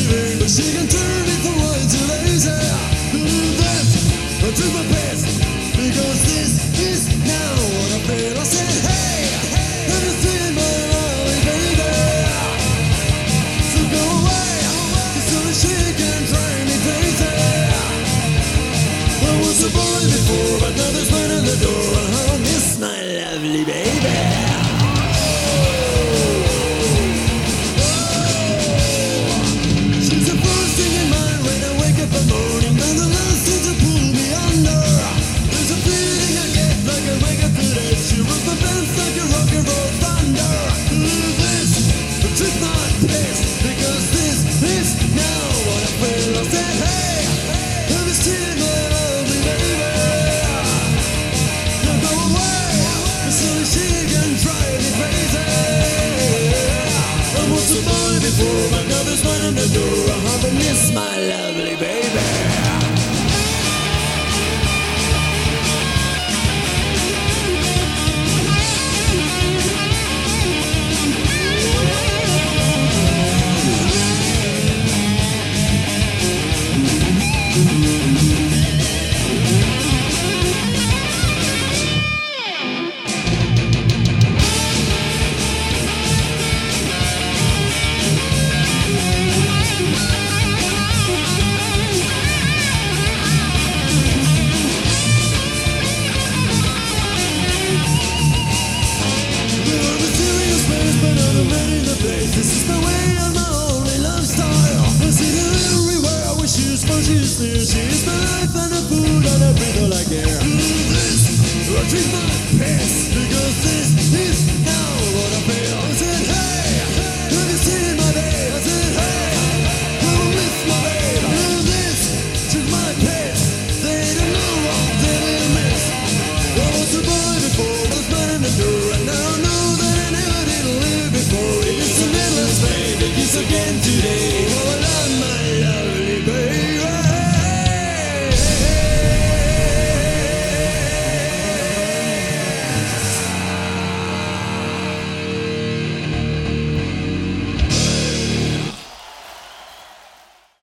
leaving, but she can turn me from one to lazy. I took my best, because this is now what I feel. I said, hey, have you seen my lovely baby? So go away, so that she can drive me crazy. I was a boy before, but now there's one at the door, and how I miss my lovely baby. She's the first thing in mind when I wake up in the morning, and the last thing to pull me under. There's a feeling I get like I wake up today. She rolls my pants like a rock and roll thunder. This took my place, because this is now what I feel. I said, hey, have you seen my lovely baby? Now go away, so that she can drive me crazy. I was a boy before, but now there's one on the door. I haven't missed my lovely baby. This is my way and my only lifestyle. I see her everywhere, I wish she was fun, she's near. She is my life and the food and I breathe all I care. This, I treat my pets, because this